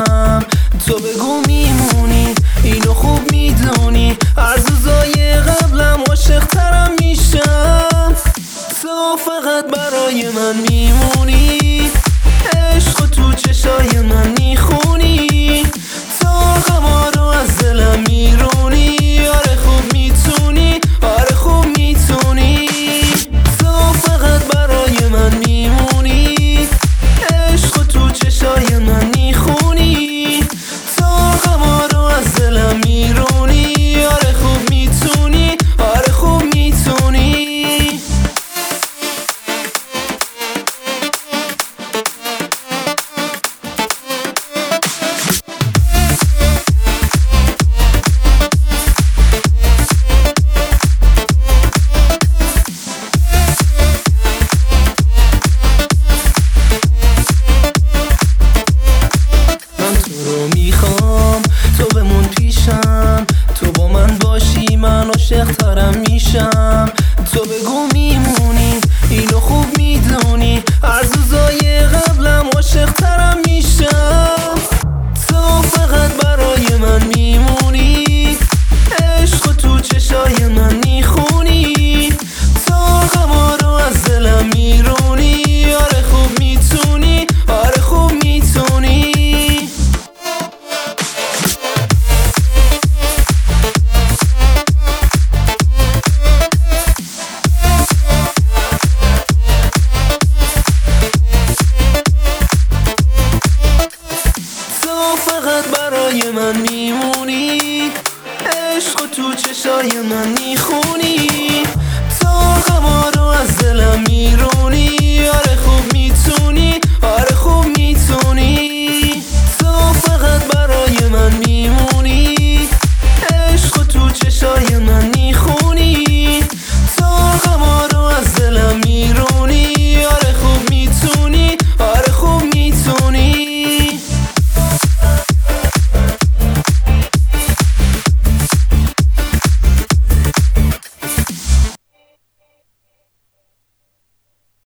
پیشم، تو بگو میمونی، اینو خوب میدونی، از روزای قبلم عاشق ترم میشم. تو فقط برای من میمونی، عشق تو چشای من میخونی، تو غما رو از دلم میرونی. آره خوب میتونی، آره خوب میتونی. تو فقط برای من میمونی، عشق تو چشای من میخونی، تو غما رو از دلم میرونی. آره خوب میتونی، آره خوب میتونی. تو بمون پیشم، تو با من باشی من عاشق ترم میشم. تو بگو میمونی، اینو خوب میدونی، از روزای قبلم عاشق ترم میشم. تو فقط برای من میمونی، عشق تو چشای من میخونی، تو غما رو از دلم میرونی. آره خوب میتونی، آره خوب میتونی. فقط برای من میمونی، عشق تو چشای من میخونی.